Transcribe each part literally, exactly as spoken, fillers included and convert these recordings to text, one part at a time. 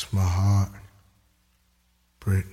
It's my heart, Brittany.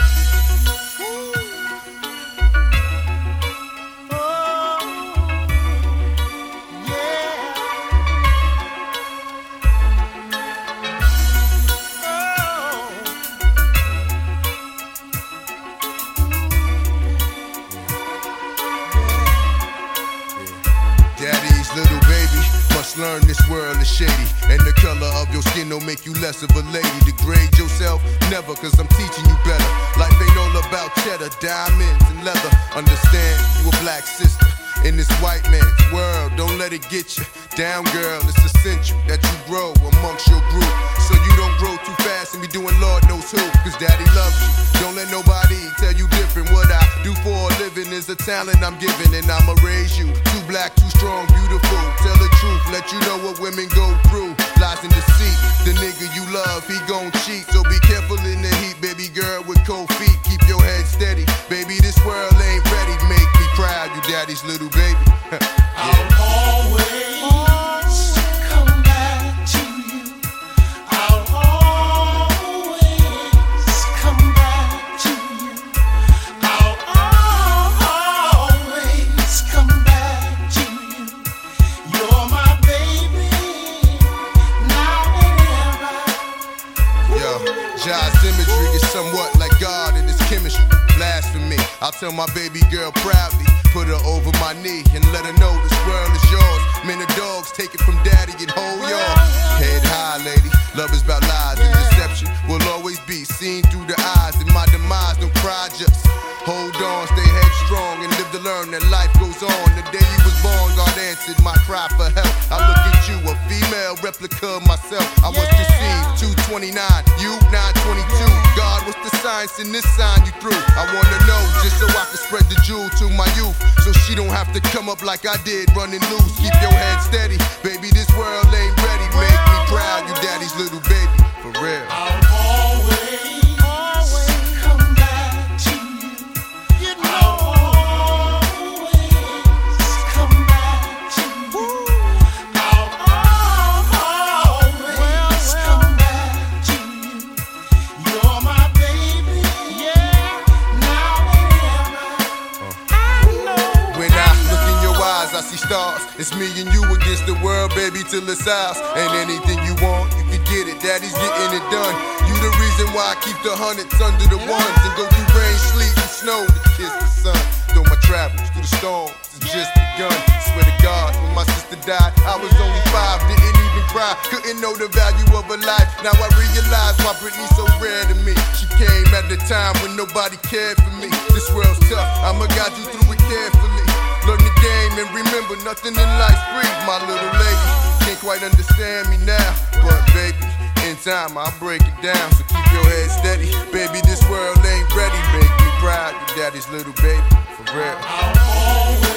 Daddy's little baby must learn this world is shady, and the color of your skin don't make you less of a lady. Degrade yourself, never, cause I'm teaching you better. Life ain't all about cheddar, diamonds, and leather. Understand, you a black sister in this white man's world. Don't let it get you down, girl. It's essential that you grow amongst your group, so you don't grow too fast and be doing Lord knows who. Cause daddy loves you. Don't let nobody tell you different. What I do for a living is a talent I'm giving, and I'ma raise you too black, too strong, beautiful. Tell the truth, let you know what women go through. Lies in deceit. The nigga you love, he gon' cheat. So be careful in the heat, baby girl with cold feet. Keep your head steady, baby. This world ain't ready. Make me proud, you daddy's little baby. Yeah. I'll always come back to you. I'll always come back to you. I'll always come back to you. You're my baby, now and ever. Yo, Jai's imagery is somewhat like God in his chemistry. Blasphemy. I'll tell my baby girl proudly, put her over my knee and let her know this world is yours. Men of dogs, take it from daddy and hold y'all. Head high, lady. Love is about lies and deception. Will always be seen through the eyes. In my demise, don't cry, just hold on, stay headstrong and live to learn that life goes on. The day you was born, God answered my cry for help. I look at you, a female replica of myself. I was conceived two twenty-nine, you nine twenty-two. God, what's the science in this sign you threw? I wanna know just so I can spread the jewel to my youth, so she don't have to come up like I did running loose. Keep your head steady, baby, this world ain't ready. Make me proud, you daddy's little baby, for real. I'll always, always come back to you. You know, I'll always come back to you. I'll always come back to you. You're my baby, yeah, now and ever. I know. When I look in your eyes, I see stars. It's me and you against the world, baby, till it's ours. And anything you want, you can get it. Daddy's getting it done. You the reason why I keep the hundreds under the ones and go through rain, sleet, and snow to kiss the sun. Through my travels, through the storms, it's just begun. Swear to God, when my sister died, I was only five, didn't even cry. Couldn't know the value of a life. Now I realize why Brittany's so rare to me. She came at the time when nobody cared for me. This world's tough, I'ma guide you through it carefully. Learn the game and remember, nothing in life's free, my little lady. Can't quite understand me now, but baby, in time I'll break it down. So keep your head steady, baby, this world ain't ready. Make me proud, your daddy's little baby, for real. I'll always